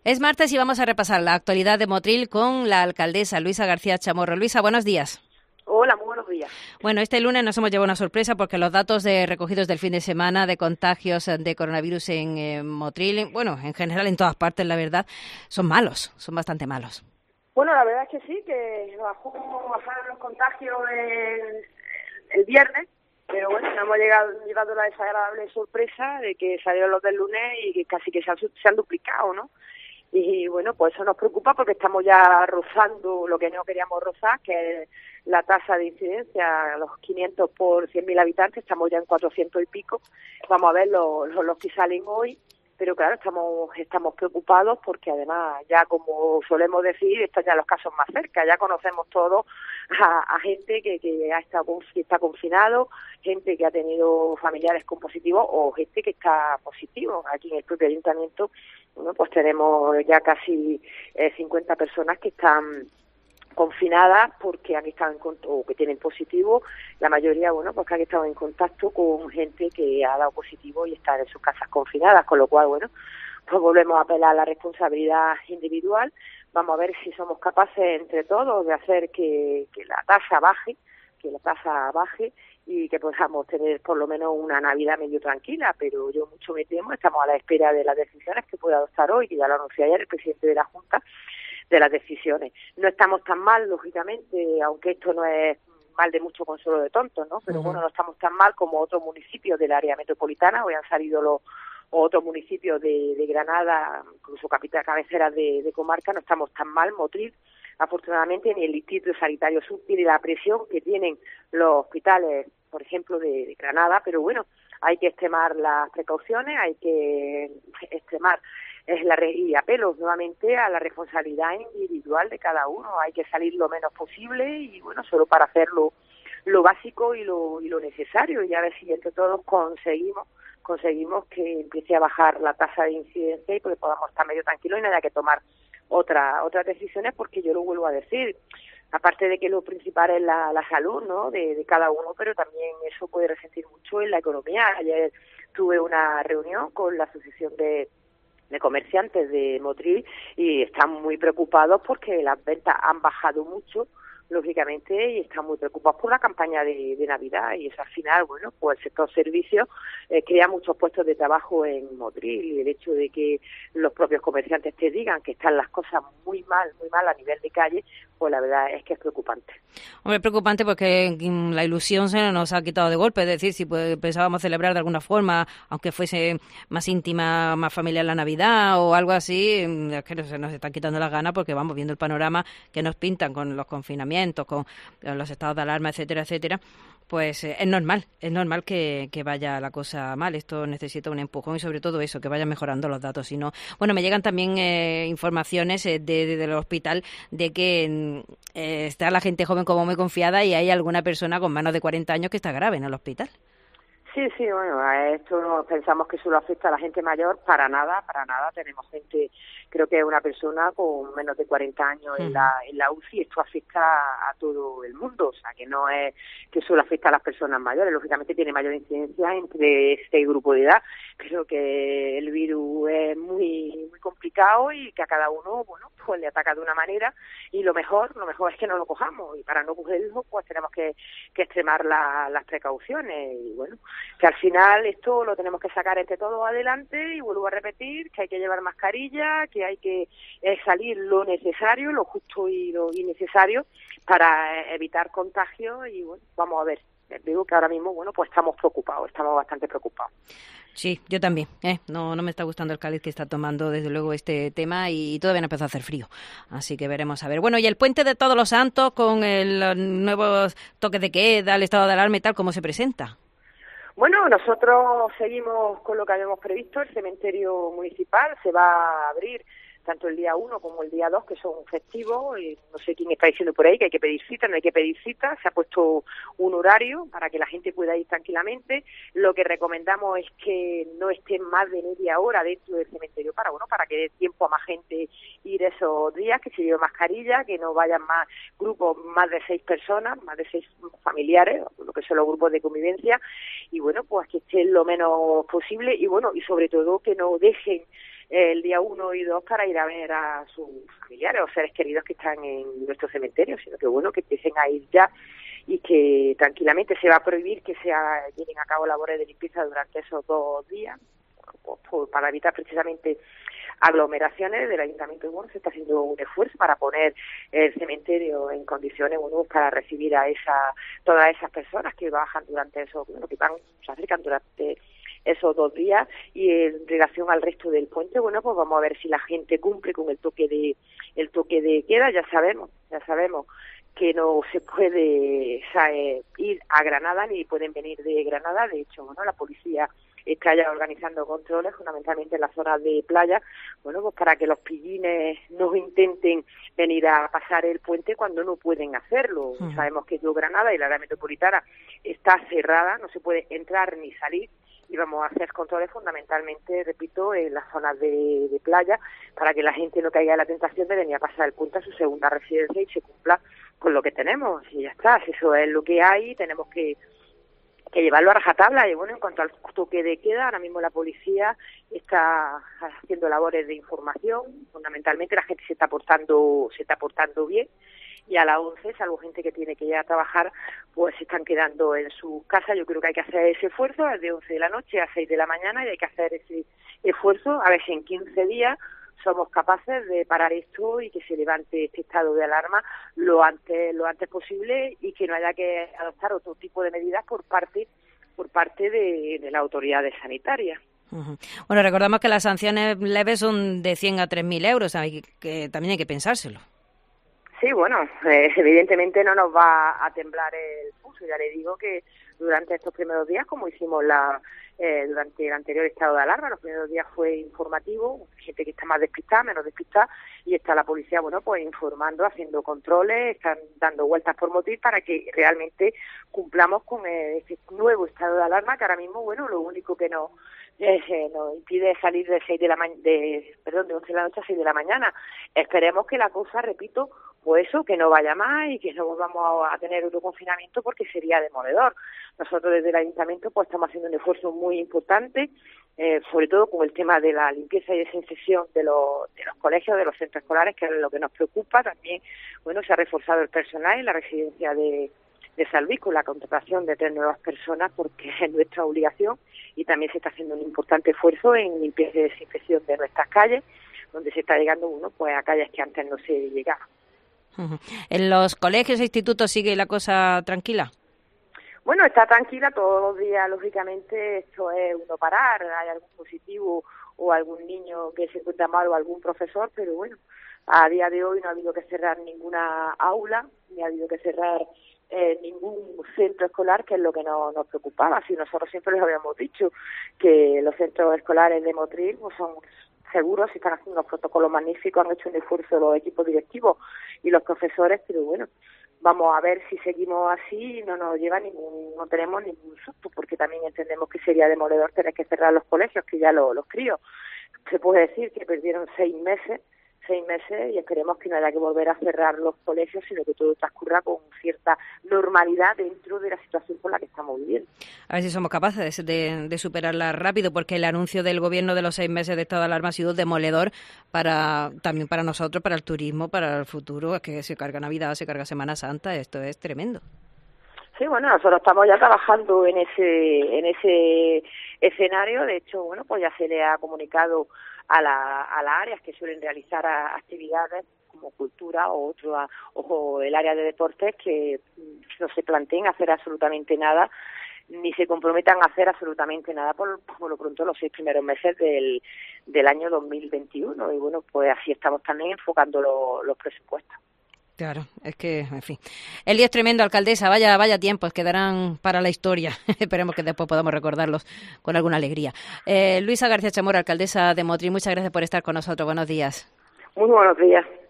Es martes y vamos a repasar la actualidad de Motril con la alcaldesa Luisa García Chamorro. Luisa, buenos días. Hola, muy buenos días. Bueno, este lunes nos hemos llevado una sorpresa porque los datos recogidos del fin de semana de contagios de coronavirus en Motril, bueno, en general en todas partes, la verdad, son malos, son bastante malos. Bueno, la verdad es que sí, que bajaron los contagios el viernes, pero bueno, hemos llegado a la desagradable sorpresa de que salieron los del lunes y que casi que se han duplicado, ¿no? Y bueno, pues eso nos preocupa porque estamos ya rozando lo que no queríamos rozar, que es la tasa de incidencia, los 500 por 100.000 habitantes, estamos ya en 400 y pico. Vamos a ver los que salen hoy, pero claro, estamos preocupados porque además ya, como solemos decir, están ya los casos más cerca, ya conocemos todos a gente que está confinado, gente que ha tenido familiares con positivo o gente que está positivo. Aquí en el propio ayuntamiento, bueno, pues tenemos ya casi 50 personas que están confinadas porque han estado o que tienen positivo, la mayoría, bueno, pues que han estado en contacto con gente que ha dado positivo y están en sus casas confinadas, con lo cual, bueno, pues volvemos a apelar a la responsabilidad individual. Vamos a ver si somos capaces entre todos de hacer que la tasa baje, y que podamos tener por lo menos una Navidad medio tranquila, pero yo mucho me temo, estamos a la espera de las decisiones que pueda adoptar hoy, que ya lo anunció ayer el presidente de la Junta, de las decisiones. No estamos tan mal, lógicamente, aunque esto no es mal de mucho consuelo de tontos, ¿no? Pero bueno, no estamos tan mal como otros municipios del área metropolitana. Hoy han salido los otros municipios de Granada, incluso cabeceras de comarca, no estamos tan mal. Motril, afortunadamente, ni el Distrito Sanitario Sur tiene la presión que tienen los hospitales, por ejemplo, de Granada, pero bueno, hay que extremar las precauciones, hay que extremar y apelo nuevamente a la responsabilidad individual de cada uno. Hay que salir lo menos posible y bueno, solo para hacer lo básico y lo necesario, y a ver si entre todos conseguimos que empiece a bajar la tasa de incidencia y porque podamos estar medio tranquilos y no haya que tomar otras decisiones, porque yo lo vuelvo a decir, aparte de que lo principal es la salud, ¿no?, de cada uno, pero también eso puede resentir mucho en la economía. Ayer tuve una reunión con la Asociación de comerciantes de Motril y están muy preocupados porque las ventas han bajado mucho, lógicamente, y están muy preocupados por la campaña de Navidad, y eso al final, bueno, pues el sector servicios crea muchos puestos de trabajo en Motril, y el hecho de que los propios comerciantes te digan que están las cosas muy mal a nivel de calle, pues la verdad es que es preocupante. Hombre, es preocupante porque la ilusión se nos ha quitado de golpe, es decir, si pensábamos celebrar de alguna forma, aunque fuese más íntima, más familiar la Navidad o algo así, es que se nos están quitando las ganas porque vamos viendo el panorama que nos pintan con los confinamientos, con los estados de alarma, etcétera, etcétera. Pues es normal que vaya la cosa mal. Esto necesita un empujón y sobre todo eso, que vayan mejorando los datos. Si no, bueno, me llegan también informaciones del hospital de que está la gente joven como muy confiada y hay alguna persona con menos de 40 años que está grave en el hospital. Sí, bueno, a esto no pensamos que solo afecta a la gente mayor, para nada. Tenemos gente, creo que es una persona con menos de 40 años en la UCI. Esto afecta a todo el mundo, o sea, que no es que solo afecta a las personas mayores. Lógicamente tiene mayor incidencia entre este grupo de edad, pero que el virus es muy complicado y que a cada uno, bueno, pues le ataca de una manera, y lo mejor es que no lo cojamos, y para no cogerlo, pues tenemos que extremar las precauciones, y bueno, que al final esto lo tenemos que sacar entre todos adelante, y vuelvo a repetir que hay que llevar mascarilla, que hay que salir lo necesario, lo justo y lo innecesario para evitar contagios, y bueno, vamos a ver. Digo que ahora mismo, bueno, pues estamos bastante preocupados. Sí, yo también. No me está gustando el cáliz que está tomando, desde luego, este tema, y todavía no empezó a hacer frío. Así que veremos a ver. Bueno, y el Puente de Todos los Santos, con el nuevo toque de queda, el estado de alarma y tal, ¿cómo se presenta? Bueno, nosotros seguimos con lo que habíamos previsto. El cementerio municipal se va a abrir tanto el día 1 como el día 2, que son festivos. No sé quién está diciendo por ahí que hay que pedir cita, no hay que pedir cita. Se ha puesto un horario para que la gente pueda ir tranquilamente. Lo que recomendamos es que no estén más de media hora dentro del cementerio para que dé tiempo a más gente ir esos días, que se lleve mascarilla, que no vayan más grupos, más de 6 personas, más de 6 familiares, lo que son los grupos de convivencia, y bueno, pues que estén lo menos posible, y bueno, y sobre todo que no dejen el día 1 y 2 para ir a ver a sus familiares o seres queridos que están en nuestro cementerio, sino que bueno, que empiecen a ir ya y que tranquilamente se va a prohibir que se lleven a cabo labores de limpieza durante esos 2 días, pues, para evitar precisamente aglomeraciones. Del Ayuntamiento de Bueno se está haciendo un esfuerzo para poner el cementerio en condiciones, bueno, para recibir a todas esas personas que bajan durante esos, bueno, que se acercan durante esos 2 días. Y en relación al resto del puente, bueno, pues vamos a ver si la gente cumple con el toque de queda. Ya sabemos que no se puede ir a Granada ni pueden venir de Granada. De hecho, bueno, la policía está ya organizando controles fundamentalmente en las zonas de playa, bueno, pues para que los pillines no intenten venir a pasar el puente cuando no pueden hacerlo. Sabemos que Granada y la área metropolitana está cerrada, no se puede entrar ni salir, y vamos a hacer controles fundamentalmente, repito, en las zonas de playa, para que la gente no caiga en la tentación de venir a pasar el puente a su segunda residencia y se cumpla con lo que tenemos. Y ya está, si eso es lo que hay, tenemos que llevarlo a rajatabla. Y bueno, en cuanto al toque de queda, ahora mismo la policía está haciendo labores de información, fundamentalmente la gente se está portando bien, y a las 11, salvo gente que tiene que ir a trabajar, pues se están quedando en sus casas. Yo creo que hay que hacer ese esfuerzo, es de 11 de la noche a 6 de la mañana, y hay que hacer ese esfuerzo, a ver si en 15 días somos capaces de parar esto y que se levante este estado de alarma lo antes posible, y que no haya que adoptar otro tipo de medidas por parte de las autoridades sanitarias. Uh-huh. Bueno, recordamos que las sanciones leves son de 100 a 3.000 euros, que también hay que pensárselo. Sí, bueno, evidentemente no nos va a temblar el pulso. Ya le digo que durante estos primeros días, como hicimos durante el anterior estado de alarma, los primeros días fue informativo, gente que está más despistada, menos despistada, y está la policía, bueno, pues informando, haciendo controles, están dando vueltas por Motril para que realmente cumplamos con este nuevo estado de alarma, que ahora mismo, bueno, lo único que nos impide salir de 11 de la noche a 6 de la mañana. Esperemos que la cosa, repito, pues eso, que no vaya más y que no volvamos a tener otro confinamiento, porque sería demoledor. Nosotros desde el Ayuntamiento pues estamos haciendo un esfuerzo muy importante, sobre todo con el tema de la limpieza y desinfección de los colegios, de los centros escolares, que es lo que nos preocupa. También, bueno, se ha reforzado el personal en la residencia de Salví con la contratación de 3 nuevas personas, porque es nuestra obligación, y también se está haciendo un importante esfuerzo en limpieza y desinfección de nuestras calles, donde se está llegando pues a calles que antes no se llegaba. Uh-huh. ¿En los colegios e institutos sigue la cosa tranquila? Bueno, está tranquila todos los días, lógicamente. Esto es uno parar, hay algún positivo o algún niño que se encuentra mal o algún profesor, pero bueno, a día de hoy no ha habido que cerrar ninguna aula, ni ha habido que cerrar ningún centro escolar, que es lo que nos preocupaba. Si nosotros siempre les habíamos dicho que los centros escolares de Motril pues son seguros, están haciendo unos protocolos magníficos, han hecho un esfuerzo los equipos directivos y los profesores, pero bueno, vamos a ver si seguimos así y no nos lleva no tenemos ningún susto, porque también entendemos que sería demoledor tener que cerrar los colegios, que ya los críos, se puede decir que perdieron 6 meses, y esperemos que no haya que volver a cerrar los colegios, sino que todo transcurra con cierta normalidad dentro de la situación por la que estamos viviendo. A ver si somos capaces de superarla rápido, porque el anuncio del Gobierno de los 6 meses de estado de alarma ha sido demoledor también para nosotros, para el turismo, para el futuro. Es que se carga Navidad, se carga Semana Santa, esto es tremendo. Sí, bueno, nosotros estamos ya trabajando en ese escenario. De hecho, bueno, pues ya se le ha comunicado a las áreas que suelen realizar actividades como cultura o el área de deportes, que no se planteen hacer absolutamente nada, ni se comprometan a hacer absolutamente nada por lo pronto los 6 primeros meses del año 2021. Y bueno, pues así estamos también enfocando los presupuestos. Claro, es que, en fin. El día es tremendo, alcaldesa, vaya tiempos, quedarán para la historia. Esperemos que después podamos recordarlos con alguna alegría. Luisa García Chamorro, alcaldesa de Motril, muchas gracias por estar con nosotros. Buenos días. Muy buenos días.